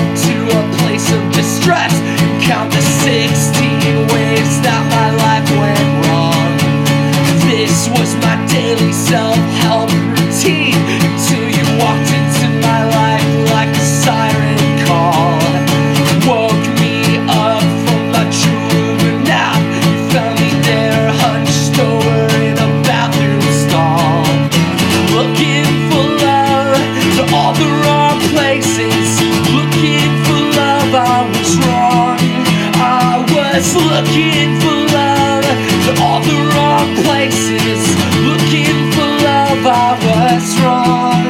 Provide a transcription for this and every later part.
to a place of distress and count the 16 ways that my life went wrong. This was my daily self-help routine until you walked into my life like a siren call. Woke me up from my true nap. You found me there hunched over in a bathroom stall, looking for love to all the wrong places. Looking for love, I was wrong. I was looking for love to all the wrong places. Looking for love, I was wrong.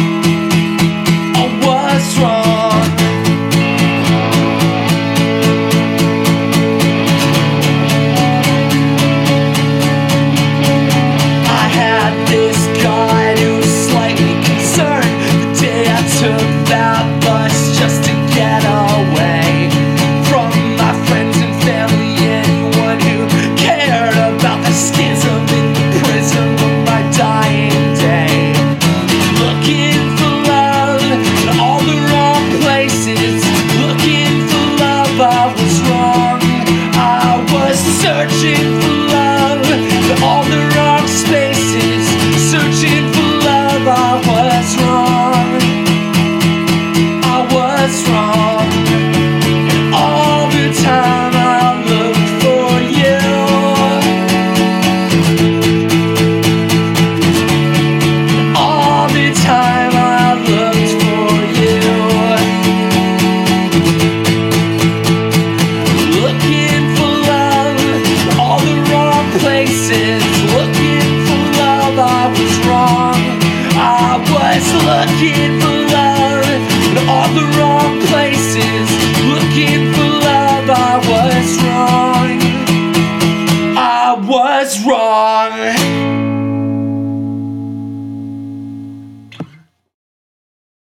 I was wrong. I had this guide who was slightly concerned the day I took that bus just to get away from my friends and family, anyone who cared about the schism in the prism of my dying day. Looking for love in all the wrong places. Looking for love, I was wrong. I was searching for love in all the wrong spaces. Searching for love, I was wrong. I was wrong. And all the time I looked for you. All the time I looked for you. Looking for love in all the wrong places. Looking for love, I was wrong. I was looking for love in all the wrong places. Looking